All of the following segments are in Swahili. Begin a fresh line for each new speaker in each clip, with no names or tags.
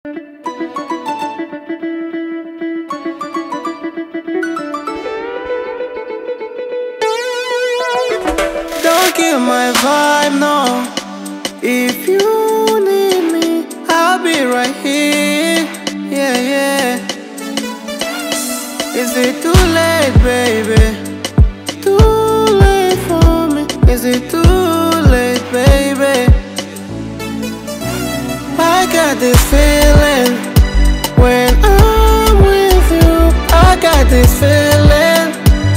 Don't kill my vibe, no. If you need me, I'll be right here. Yeah, yeah. Is it too late, baby? Too late for me. Is it too late, baby? I got this feeling when I'm with you. I got this feeling.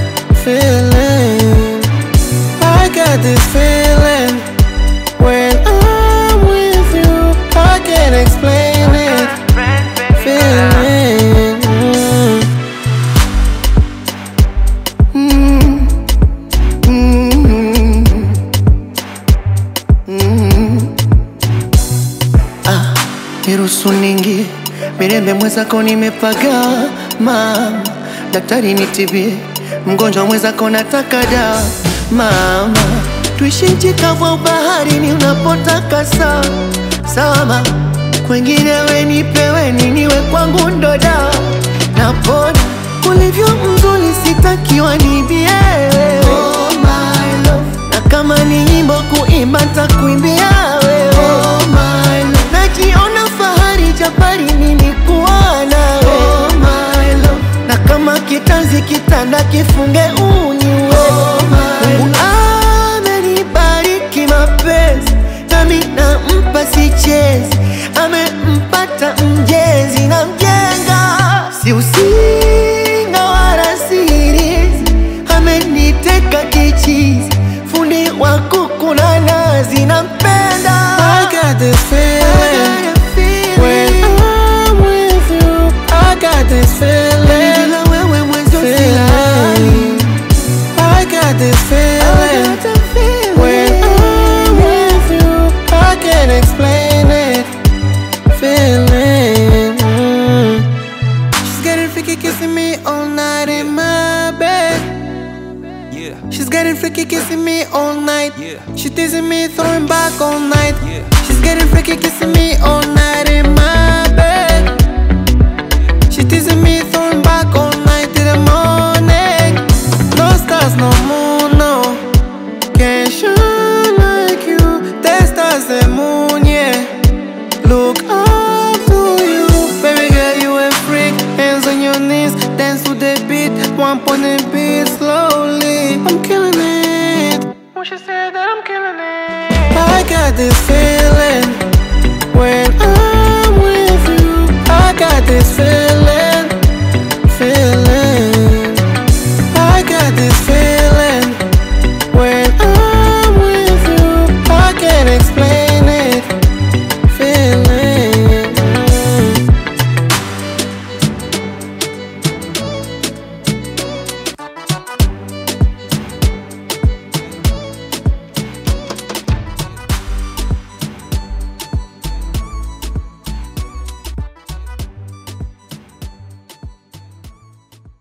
I got this feeling when I'm with you. I can't explain it. Feeling. Niruhusu ningie mirembe mwezako nimepaga mama, daktari nitibie mgonjwa mwezako nataka dawa mama, tuishi nchi kavu au baharini unapotaka sawa sawa mama, kwengine we nipewe niwe kwangu ndo dawa, napona ulivyo mzuri sitakiwa nibie oh my love, na kama ni nyimbo kuimba ntakuimbia wewe oh my love, najiona fahari jabari nilikuwa nawe oh my love, na kama kitanzi kitanda kifunge uniwe oh my love, amenibariki mapenzi nami nampa sichezi, amempata mjezi na mjenga, si usinga wala sirizi, ameniteka kichizi, fundi wa kuku na nazi nampenda. I got this feeling when I'm with you. I got this feeling. I got this feeling when I'm with you. I can't explain it. Feeling. She's getting freaky, kissing me all night in my bed.
Yeah.
She's getting freaky, kissing me all night.
Yeah.
She teasing me, throwing back all night.
Yeah.
She's getting freaky, kissing me all night in my bed. She teasing me, throwing back all night till the morning. No stars, no moon, no. Can't shine like you. The stars, the moon, yeah. Look up to you, baby girl, you a freak. Hands on your knees, dance to the beat. One point and beat slowly. I'm killing it. When she said that I'm killing it, I got this feeling